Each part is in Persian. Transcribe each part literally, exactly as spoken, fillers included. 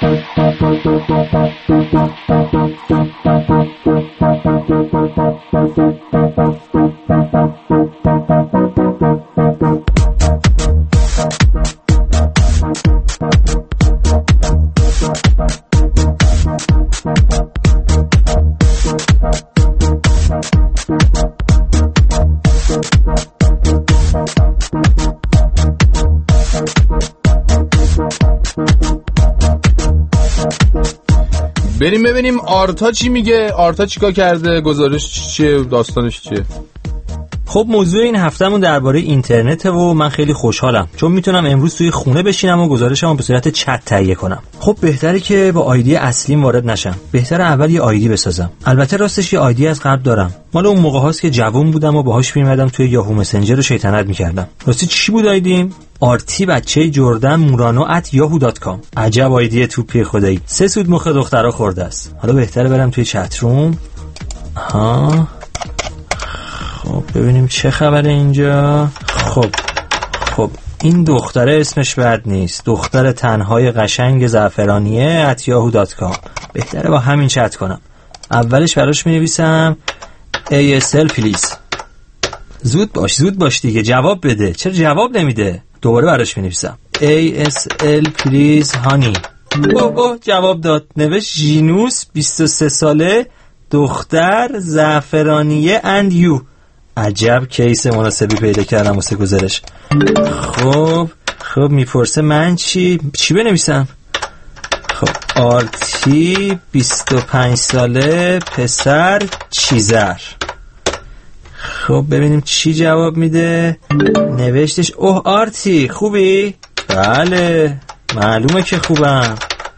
بریم ببینیم آرتا چی میگه. آرتا چیکار کرده؟ گزارش چیه؟ داستانش چیه؟ خب موضوع این هفتهمون درباره اینترنته و من خیلی خوشحالم چون میتونم امروز توی خونه بشینم و گزارشمو به صورت چت تهیه کنم. خب بهتره که با آیدی اصلیم وارد نشم. بهتره اول یه آیدی بسازم. البته راستش یه آیدی از قبل دارم. مال اون موقع هاست که جوون بودم و باهاش میومدم توی یاهو مسنجر رو شیطنت میکردم. راستی چی بود آیدیم؟ آرتی بچه جردن مورانو ات یاهو دات کام. عجب آیدی توپی خدایی. سه سود مخ دخترا خورده است. حالا بهتره برم توی چت روم. ها خب ببینیم چه خبره اینجا. خب خب این دختره اسمش بد نیست. دختر تنهای قشنگ زعفرانیه ات یاهو دات کام. بهتره با همین چت کنم. اولش براش می‌نویسم ای اس ال پلیز. زود باش زود باش دیگه جواب بده. چرا جواب نمیده؟ دوباره براش می‌نویسم ای اس ال پلیز هانی. اوه اوه جواب داد. نوشت ژینوس بیست و سه ساله دختر زعفرانیه اند یو. عجب کیس مناسبی پیدا کردم واسه گزارش. خب خب میپرسه من چی چی بنویسم؟ خب آرتی بیست و پنج ساله پسر چیزر. خب ببینیم چی جواب میده. نوشتش اوه آرتی خوبی؟ بله معلومه که خوبم.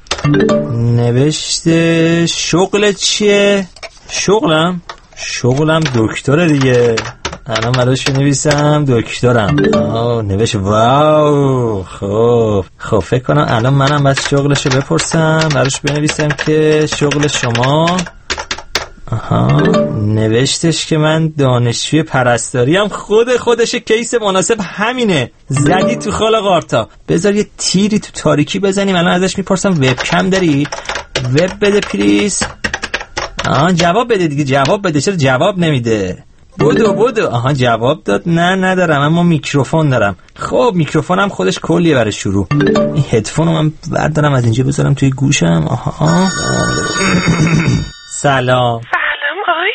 نوشته شغل چیه؟ شغلم؟ شغلم دکتره دیگه. الان براش بنویسم دکترم. آه نوشت واو. خب خب فکر کنم الان منم باید شغلشو بپرسم. براش بنویسم که شغل شما. آها نوشتش که من دانشجوی پرستاریم. خود خودش کیس مناسب همینه. زدی تو خال قارتا. بذار یه تیری تو تاریکی بزنیم. الان ازش میپرسم وبکم داری؟ وب بده پلیز. آها جواب بده دیگه جواب بده. چرا جواب نمیده؟ بودو بودو. آها جواب داد. نه ندارم اما میکروفون دارم. خب میکروفونم خودش کلیه برای شروع. این هدفونو من بردارم از اینجا بذارم توی گوشم. آها سلام. سلام آی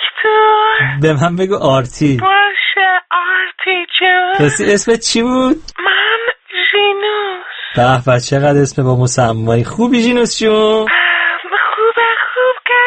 دکتر. به من بگو آرتی. باشه آرتی جون. راستی اسمت چی بود؟ من ژینوس. به به چقدر اسم با مسمایی. خوبی ژینوس جون؟ خوبه خوب که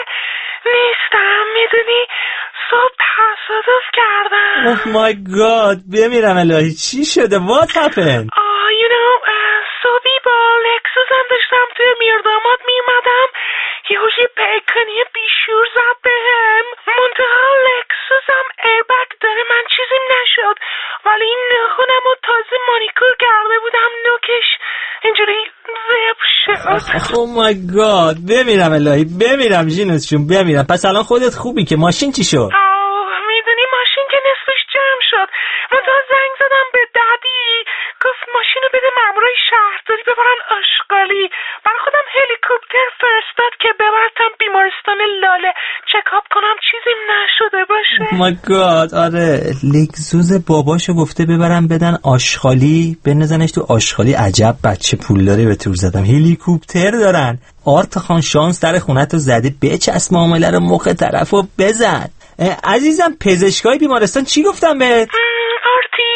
نیستم میدونی. صبح تصادف کردم. اوه مای گاد بمیرم الهی. چی شده؟ What happened؟ آه you know صبحی با لکسوسم داشتم توی میرداماد میمدم یهو یه پیکنی بیشور زد بهم. منتها لکسوسم ایربگ داره من چیزیم نشد ولی این نخونم و تازه مانیکور کرده بودم نوکش اینجوری زب شد. اوه مای گاد بمیرم الهی بمیرم ژینوس جون بمیرم. پس الان خودت خوبی که ماشین چی شد؟ آه میدونی ماشین که نصفش جمع شد. منتها زنگ زدم به دادی گفت ماشینو بده مامورای شهرداری ببرن آشغالی. برای خودم هلیکوپتر فرستاد که ببرتم بیمارستان لاله چکاپ کنم چیزی نشده باشه. مای گاد آره لکزوز باباشو گفته ببرم بدن آشغالی بنزنش تو آشغالی. عجب بچه پولداری به تور زدم. هلیکوپتر دارن. آرتا خان شانس در خونتو زده. بچسب معامله رو مخ طرفو بزن. عزیزم پزشکای بیمارستان چی گفتن بهت؟ آرتی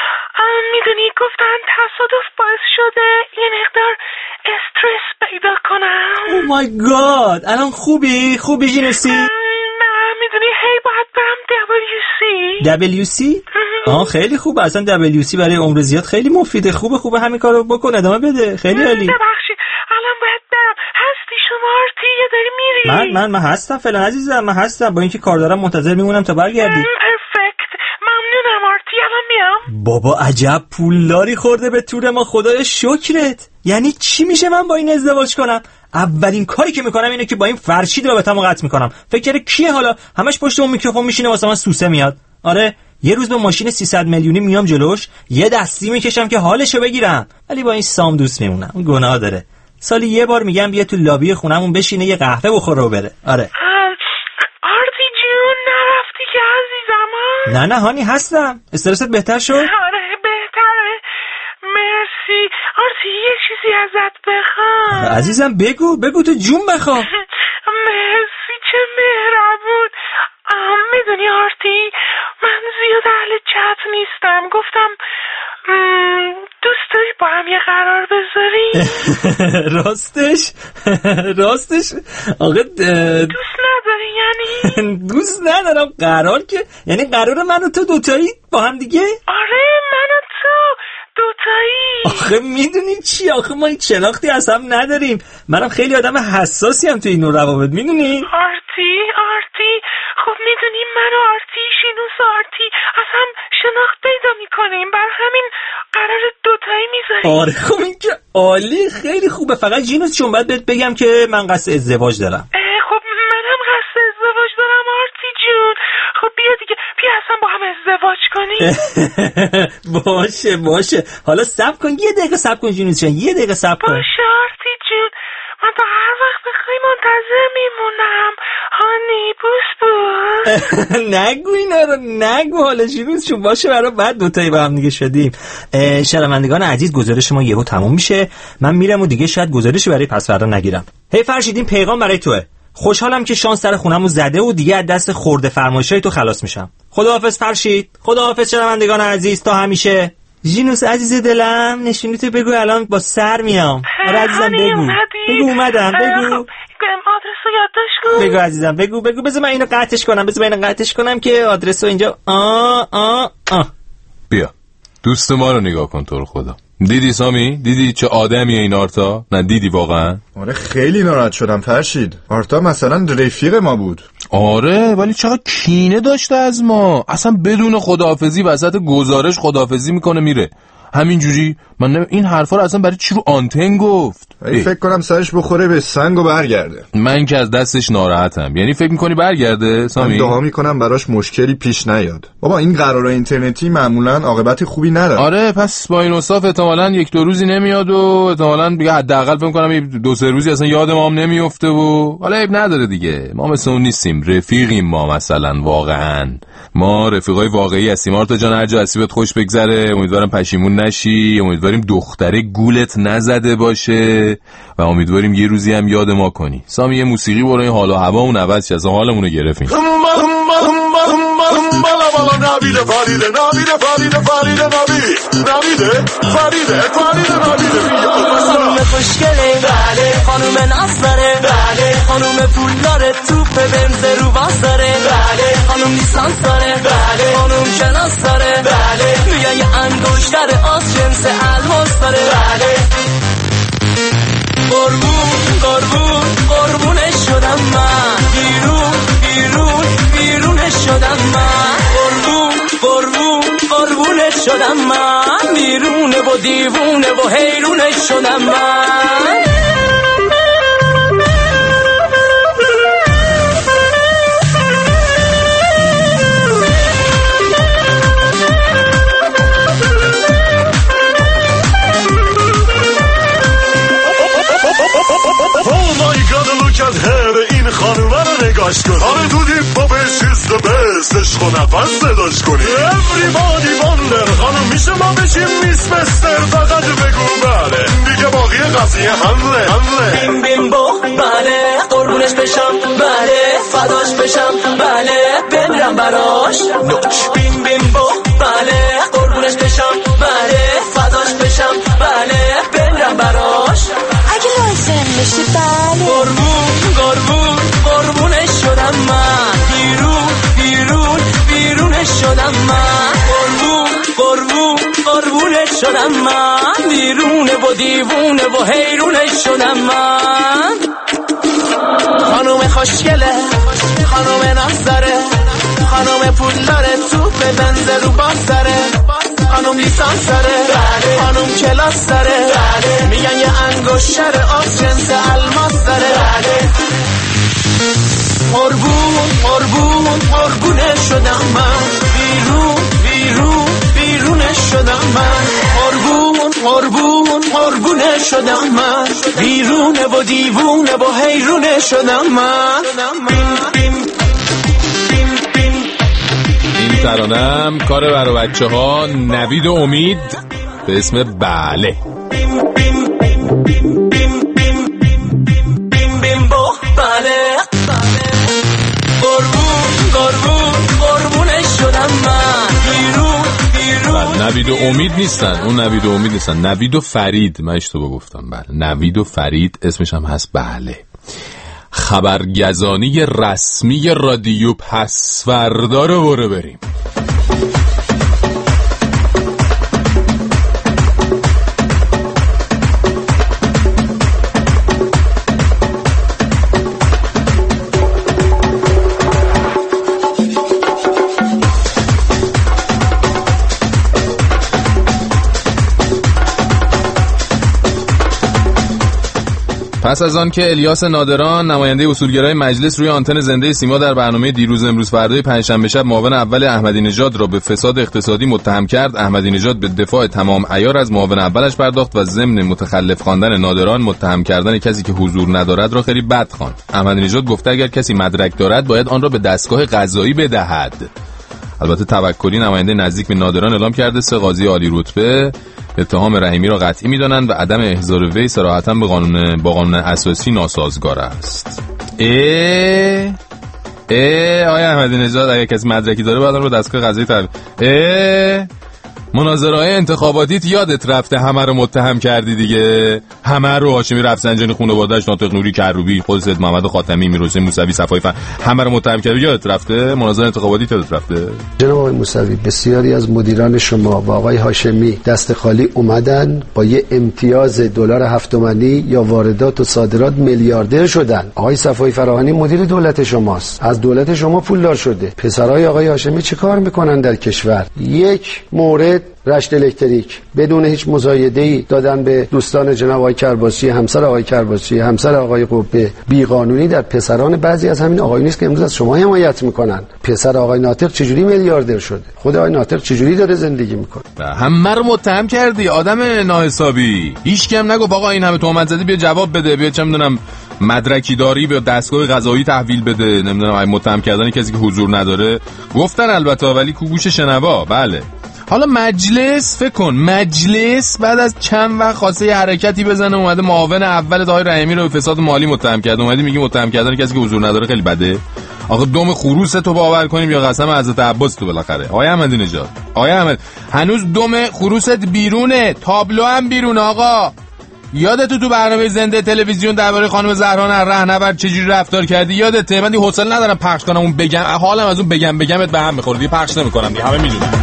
میدونی گفتن تصادف باعث شده یه مقدار استرس پیدا کنم. او مای گاد الان خوبی؟ خوبی ژینوسی؟ نه میدونی هی باید برم دبلیو سی. دبلیو سی؟ آه خیلی خوبه. اصلا دبلیو سی برای عمر زیاد خیلی مفیده. خوبه خوبه همین کارو بکن ادامه بده. خیلی عالی. ببخشید الان باید برم. هستی شما آرتی یا داری میری؟ من من من هستم فعلا عزیزم. من هستم با اینکه کار دارم منتظر میمونم تا برگردی. پرفکت ممنونم آرتی الان میام. بابا عجب پولداری خورده به تور ما. خدای شکرت. یعنی چی میشه من با این ازدواج کنم؟ اولین کاری که میکنم اینه که با این فرشید رابطه‌مو قطع میکنم. فکر کرده کیه حالا؟ همش پشت اون میکروفون میشینه واسه من سوسه میاد. آره یه روز با ماشین سیصد میلیونی میام جلوش یه دستی میکشم که حالشو بگیرم. ولی با این سام دوست میمونم. گناه داره. سالی یه بار میگم بیا تو لابی خونمون بشینه یه قهوه بخوره و بره. آره. آرتی جون نرفتی که عزیزم؟ نه نه هانی هستم. استرست بهتر شد؟ آره بهتره. مرسی. آرتی یه چیزی ازت بخوام. عزیزم بگو بگو تو جون بخوام. مرسی چه مهربون. میدونی آرتی من زیاد اهل چت نیستم. گفتم دوست داری با هم یه قرار بذاری؟ راستش راستش آقا دوست نداری یعنی؟ دوست ندارم. قرار که یعنی قرار من و تو دوتایی با هم دیگه؟ آره من و تو دوتایی. آخه میدونی چی؟ آخه ما این شناختی از هم نداریم. منم خیلی آدم حساسی هم تو این نوع روابط. میدونی؟ آرتی آرتی خب میدونی من و آرتی شینوس و آرتی از هم شناخت پیدا میکنیم، بر همین قرار دوتایی میذاریم. آره خب این که عالی، خیلی خوبه. فقط جینوس چون باید بهت بگم که من قصد ازدواج دارم. خب منم قصد ازدواج دارم آرتی جون. خب بیا دیگه بیا اصلا با هم ازدواج کنیم. باشه باشه حالا صبر کن یه دقیقه صبر کن جینوس جان، یه دقیقه صبر کن. باشه آرتی جون من تا هر وقت بخوای منتظر میمونم. هانی بوس بوس. نگو اینا رو نگو. حالا جینوس چون باشه برای بعد دوتایی با هم دیگه شدیم. شنوندگان عزیز گزارش ما یهو تموم میشه. من میرم و دیگه شاید گزارشی برای پس فردا نگیرم. هی فرشید این پیغام برای توه. خوشحالم که شانس سر خونمو زده و دیگه از دست خورده فرمایشای تو خلاص میشم. خداحافظ فرشید. خداحافظ شنوندگان عزیز تا همیشه. جینوس عزیز دلم نشونیتو بگو الان با سر میام. آره عزیزم بگو. بگو اومدم بگو. آدرسو یادداشت کن. بگو عزیزم بگو بگو. بذار من اینو قطعش کنم. بذار من اینو قطعش کنم که آدرسو اینجا. آ آ آ بیا دوست ما رو نگاه کن تو رو خدا. دیدی سامی؟ دیدی چه آدمیه این آرتا؟ نه دیدی واقعا؟ آره خیلی ناراحت شدم فرشید. آرتا مثلا رفیق ما بود. آره ولی چقدر کینه داشته از ما. اصلا بدون خداحافظی وسط گزارش خداحافظی میکنه میره. همینجوری من نمی... این حرفا رو اصلا برای چی رو آنتن گفت؟ فکر کنم سرش بخوره به سنگ و برگرده. من که از دستش ناراحتم. یعنی فکر میکنی برگرده سامی؟ من دعا میکنم براش مشکلی پیش نیاد. بابا این قرارای اینترنتی معمولا عاقبت خوبی نداره. آره پس با این اصاف احتمالاً یک دو روزی نمیاد و احتمالاً دیگه حداقل فکر کنم دو سه روزی اصلا یاد ما هم نمیفته و حالا عیب نداره دیگه. ما مثل اون نیستیم. رفیقیم ما مثلا واقعا. ما رفیقای واقعی هستیم. آرتا جان هر جا هستی خوش بگذره. امیدوارم پشیمون نشی. امیدواریم دختره گولت نزده باشه و امیدواریم یه روزی هم یاد ما کنی. سامی یه موسیقی برو این حال و هوامون عوض شه. اصلا حالمون رو گرفتیم. نبیده فریده نبیده فریده فریده نبید نبیده فریده فریده نبیده خانوم خوشگله بله خانوم نصره بله خانوم پول داره توپ بنز رو باز داره بله خانوم لیسانس داره بله خانوم شناس داره بله میگن یه انگشتر آس جنس الماس داره بله قربون قربون قربونش شدم من بیرون بیرون بیرونش شدم من قربون قربون قربونش شدم من بیرونه و دیوونه و حیرونش شدم من این خانومه رو نگاش کن. آره تو دیپا بشیست بستش خو نفس صداش کنی. everybody wonder خانوم میشه ما بشیم میس بستر فقط بگو بله دیگه باقی قضیه حمله حمله بیم بیم بو بله قربونش بشم بله فداش بشم بله بمیرم براش نوچ بیم بیم بو بله قربونش بشم بله فداش بشم بله بمیرم براش اگه لازم بشه بله قربون قربون قربونش شدم من بیرون بیرون بیرونش شدم من قربون قربون قربونش شدم من بیرونه و دیوونه و حیرونش شدم من خانوم خوشگله خانوم نازداره خانوم پول داره توپ بنز رو باز داره خانوم لیسانس داره خانوم کلاس داره میگن یه انگشتر آس جنس الماس داره قربون قربون قربونه شدم من بیرون بیرون بیرونه شدم من قربون قربون قربونه شدم من، بیرونه و دیوونه و حیرونه شدم من. این ترانم کار برای بچه ها نوید و امید به اسم بله. نوید و امید نیستن، اون نوید و امید نیستن، نوید و فرید، من اشتباه گفتم. بله نوید و فرید اسمش هم هست. بله خبرگزانی رسمی رادیو پسوردا رو برو بریم. پس از آن که الیاس نادران نماینده اصولگرای مجلس روی آنتن زنده سیما در برنامه دیروز امروز فردای پنجشنبه شب معاون اول احمدی نژاد را به فساد اقتصادی متهم کرد، احمدی نژاد به دفاع تمام عیار از معاون اولش پرداخت و ضمن متخلف خواندن نادران متهم کردن کسی که حضور ندارد را خیلی بد خواند. احمدی نژاد گفته اگر کسی مدرک دارد باید آن را به دستگاه قضایی بدهد. البته توکلی نماینده نزدیک به نادران اعلام کرده سه قاضی عالی رتبه اتهام رحیمی را قطعی می‌دانند و عدم احضار وی صراحتاً به قانون با قانون اساسی ناسازگار است. اه اه آیا احمدی نژاد اگه کسی مدرکی داره باید آن رو دستگاه قضایی تحویل. اه مناظره‌های انتخاباتیت یادت رفته همه رو متهم کردی دیگه، همه رو هاشمی رفسنجانی خانواده‌اش ناطق نوری کروبی خود سید محمد خاتمی میرحسین موسوی صفایی فن همه رو متهم کردی، یادت رفته مناظره انتخاباتی یادت رفته؟ جناب آقای موسوی بسیاری از مدیران شما و آقای هاشمی دست خالی اومدن با یه امتیاز دلار هفت تومانی یا واردات و صادرات میلیاردر شدن. آقای صفایی فراهانی مدیر دولت شماست، از دولت شما پولدار شده. پسرای آقای هاشمی چه کار میکنن در کشور؟ یک مورد رشت الکتریک بدون هیچ مزایده‌ای دادن به دوستان جناب آقای کرباسی، همسر آقای کرباسی، همسر آقای قبه، بیقانونی در پسران بعضی از همین آقایونی است که امروز از شما حمایت میکنن. پسر آقای ناطق چجوری میلیاردر شده؟ خود آقای ناطق چجوری داره زندگی میکنه؟ همه رو متهم کردی آدم ناحسابی. هیچ کم نگفت آقا این همه تهمت زدی بیا جواب بده، بیا چه میدونم مدرکی داری به دستگاه قضایی تحویل بده، نمیدونم ای متهم کردن کسی که حضور نداره. گفتن البته ولی کو گوش شنوا. بله حالا مجلس فکر کن مجلس بعد از چند وقت خواسته یه حرکتی بزنه اومده معاون اول آقای رحیمی رو به فساد مالی متهم کرد، اومدی میگی متهم کردن کسی که حضور نداره خیلی بده. آخه دم خروس تو باور کنیم یا قسم حضرت عباس تو بالاخره. آقای احمدی نژاد، آقای احمد هنوز دم خروست بیرونه، تابلو هم بیرونه. آقا یادت تو برنامه زنده تلویزیون درباره خانم زهرا رهنورد چجوری رفتار کردی؟ یادته؟ من دیگه حوصله ندارم پخش کنم اون بگم، حالم از اون بگم بگمت به هم میخوره دیگه، پخش نمیکنم دیگه، همه میدونن.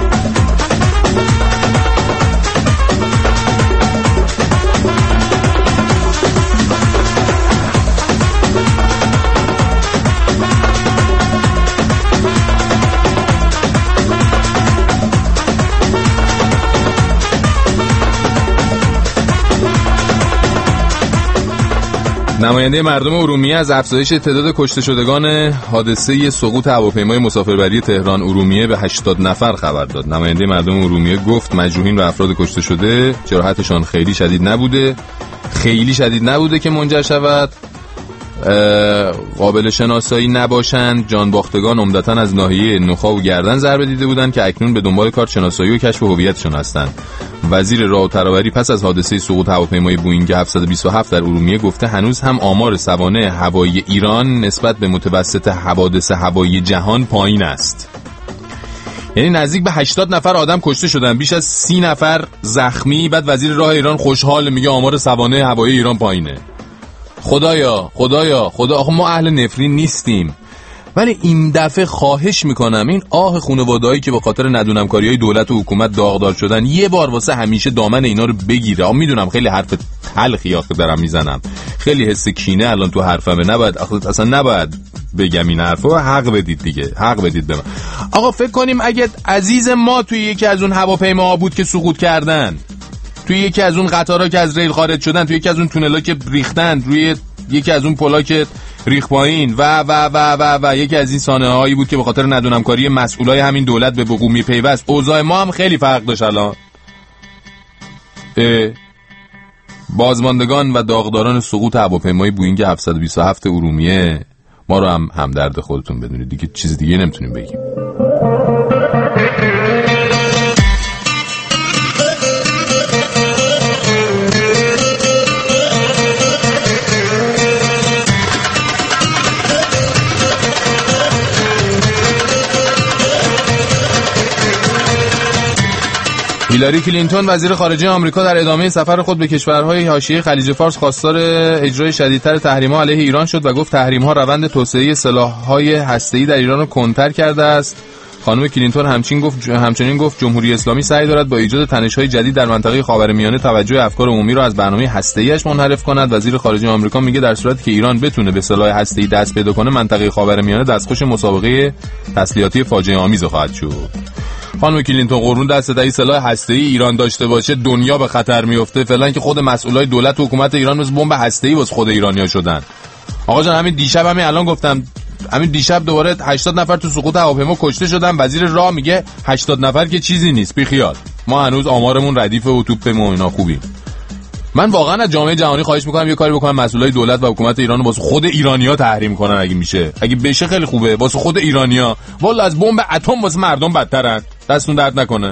نماینده مردم ارومیه از افزایش تعداد کشته شدگان حادثه سقوط هواپیمای مسافربری تهران ارومیه به هشتاد نفر خبر داد. نماینده مردم ارومیه گفت مجروحین و افراد کشته شده جراحتشان خیلی شدید نبوده خیلی شدید نبوده که منجر شود قابل شناسایی نباشند. جانباختگان عمدتاً از ناحیه نخا و گردن ضربه دیده بودند که اکنون به دنبال کار شناسایی و کشف هویتشان هستند. وزیر راه و ترابری پس از حادثه سقوط هواپیمای بوئینگ هفتصد و بیست و هفت در ارومیه گفته هنوز هم آمار سوانح هوایی ایران نسبت به متوسط حوادث هوایی جهان پایین است. یعنی نزدیک به هشتاد نفر آدم کشته شدن، بیش از سی نفر زخمی. بعد وزیر راه ایران خوشحال میگه آمار سوانح هوایی ایران پایینه. خدایا خدایا خدا، آخه ما اهل نفرین نیستیم، ولی این دفعه خواهش میکنم این آه خانواده‌ای که به خاطر ندونمکاری‌های دولت و حکومت داغدار شدن یه بار واسه همیشه دامن اینا رو بگیره. میدونم خیلی حرف تلخی آخه دارم میزنم، خیلی حس کینه الان تو حرفمه، نباید اصلا نباید بگم این حرفو، حق بدید دیگه، حق بدید به من. آقا فکر کنیم اگه عزیز ما توی یکی از اون هواپیماها بود که سقوط کردن، توی یکی از اون قطارها که از ریل خارج شدن، توی یکی از اون تونل‌ها که ریختن، روی یکی از اون پل‌ها که ریخ پایین و و و و و یکی از این سانحه‌هایی بود که به خاطر ندونمکاری مسئولای همین دولت به وقوع میپیوست، اوضاع ما هم خیلی فرق داشت الان. بازماندگان و داغداران سقوط هواپیمای بوئینگ هفتصد و بیست و هفت ارومیه، ما رو هم همدرد خودتون بدونید دیگه، چیز دیگه نمیتونیم بگیم. هیلاری کلینتون وزیر خارجه آمریکا در ادامه سفر خود به کشورهای حاشیه خلیج فارس خواستار اجرای شدیدتر تحریم‌ها علیه ایران شد و گفت تحریم‌ها روند توسعه سلاح‌های هسته‌ای در ایران را کنتر کرده است. خانم کلینتون همچنین گفت همچنین گفت جمهوری اسلامی سعی دارد با ایجاد تنش‌های جدید در منطقه خاورمیانه توجه افکار عمومی را از برنامه هسته‌ایش منحرف کند. وزیر خارجه آمریکا میگه در صورتی که ایران بتونه به سلاح هسته‌ای دست پیدا کنه، منطقه خاورمیانه دستخوش مسابقه تسلیحاتی فاجعه آمیز خواهد شد. خانم کلینتون قرون دست دهی سلاح هسته‌ای ایران داشته باشه دنیا به خطر میفته. فعلا که خود مسئولای دولت و حکومت ایران مثل بمب هسته‌ای واسه خود ایرانی‌ها شدن. آقا جان همین دیشب همین الان گفتم همین دیشب دوباره هشتاد نفر تو سقوط هواپیما کشته شدن. وزیر راه میگه هشتاد نفر که چیزی نیست، بی خیال. ما هنوز آمارمون ردیفه و توپمون و اینا خوبیم. من واقعا از جامعه جهانی خواهش میکنم یه کاری بکنن مسئولای دولت و حکومت ایران رو واسه خود ایرانی‌ها تحریم کنن اگه میشه. اگه بشه خیلی خوبه واسه خود ایرانی‌ها. والا از بمب اتم واسه مردم بدترن. دستون درد نکنه.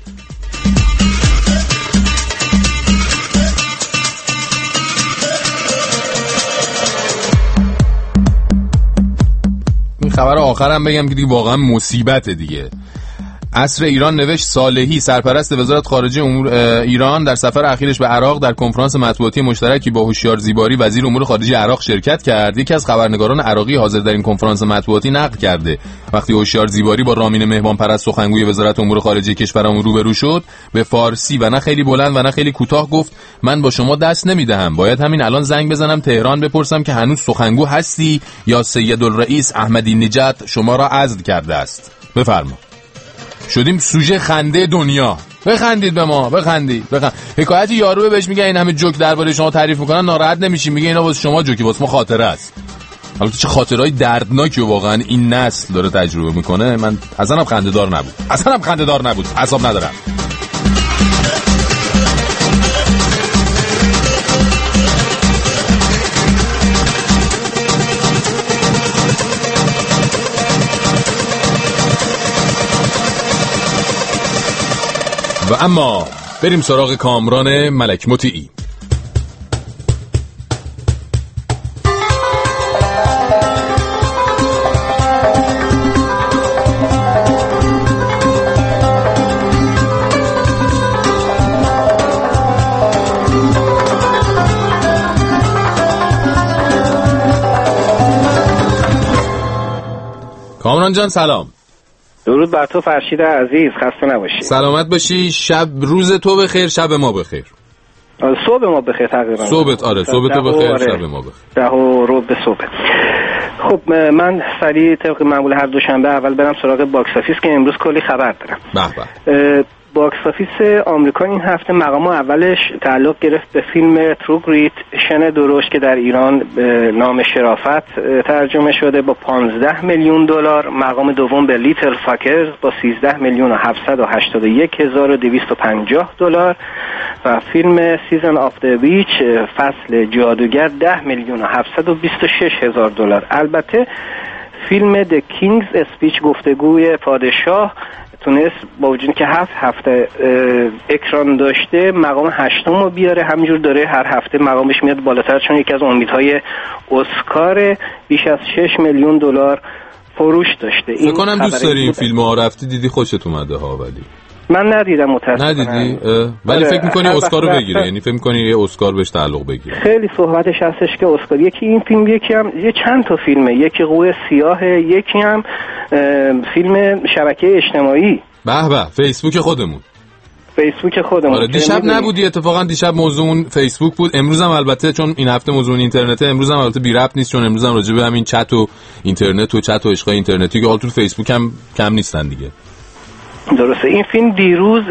این خبر آخرم بگم که دیگه واقعا مصیبته دیگه. عصر ایران نوشت صالحی سرپرست وزارت خارجه امور ایران در سفر اخیرش به عراق در کنفرانس مطبوعاتی مشترکی با هوشیار زیباری وزیر امور خارجه عراق شرکت کرد. یکی از خبرنگاران عراقی حاضر در این کنفرانس مطبوعاتی نقل کرده وقتی هوشیار زیباری با رامین مهمان پرست سخنگوی وزارت امور خارجه کشورمون روبرو شد به فارسی و نه خیلی بلند و نه خیلی کوتاه گفت من با شما دست نمیدهم، باید همین الان زنگ بزنم تهران بپرسم که هنوز سخنگو هستی یا سیدالرئیس احمدی نژاد شما را عزل کرده است. بفرما. شدیم سوژه خنده دنیا. بخندید به ما، بخندید بخند. حکایت یارو بهش میگه این همه جوک درباره شما تعریف میکنن ناراحت نمیشی، میگه اینا واسه شما جوکی واسه ما خاطره است. البته چه خاطرهای دردناکی واقعا این نسل داره تجربه میکنه. من اصلا هم خنده دار نبود اصلا هم خنده دار نبود اعصاب ندارم. و اما بریم سراغ کامران ملک مطیعی. کامران جان سلام. درود بر تو فرشید عزیز، خسته نباشی. سلامت باشی. شب روز تو بخیر، شب ما بخیر. صبح ما بخیر تقریبا. صبحت آره صبح تو بخیر، شب ما بخیر. ده و ربع صبح. خب من سریع طبق معمول هر دوشنبه اول برم سراغ باکس آفیس که امروز کلی خبر دارم. به به. باکس آفیس آمریکا این هفته مقام اولش تعلق گرفت به فیلم ترو گریت شن درشت که در ایران به نام شرافت ترجمه شده با پانزده میلیون دلار. مقام دوم به لیتل فاکرز با سیزده میلیون و هفتصد و هشتاد و یک هزار و دویست و پنجاه دلار و فیلم سیزن آف د ویچ فصل جادوگر ده میلیون و هفتصد و بیست و شش هزار دلار. البته فیلم د کینگز اسپیچ گفتگوی پادشاه تونست با وجود که هفت هفته اکران داشته مقام هشتم رو بیاره. همینجور داره هر هفته مقامش میاد بالاتر چون یکی از امیدهای اسکار بیش از شش میلیون دلار فروش داشته. فکر کنم دوست داری این فیلم ها رفتی دیدی خوشت اومده ها. ولی من ندیدم متاسفانه. ندیدی؟ ولی فکر میکنی اسکار رو بگیره؟ یعنی فکر میکنی یه اسکار بهش تعلق بگیره؟ خیلی صحبتش هستش که اسکار یکی این فیلم یکی هم یه چند تا فیلمه، یکی قوه سیاه، یکی هم فیلم شبکه اجتماعی. به به فیسبوک خودمون. فیسبوک خودمون. آره دیشب نبودی اتفاقا دیشب موضوعمون فیسبوک بود. امروز هم البته چون این هفته موضوع اینترنته امروز هم البته بی ربط نیست چون امروز هم راجع به همین چت و اینترنت و چت و عشقای اینترنتی که حال تو فیسبوک هم کم نیستن دیگه. درسته. این فیلم دیروز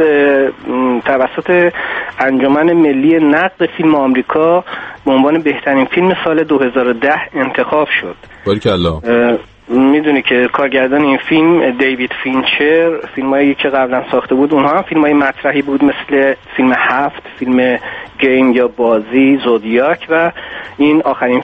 توسط انجمن ملی نقد فیلم آمریکا به عنوان بهترین فیلم سال دو هزار و ده انتخاب شد. باریکالله. میدونی که کارگردان این فیلم دیوید فینچر، فیلمایی که قبلا ساخته بود اونها هم فیلمای مطرحی بود مثل فیلم هفت، فیلم گیم یا بازی، زودیاک و این آخرین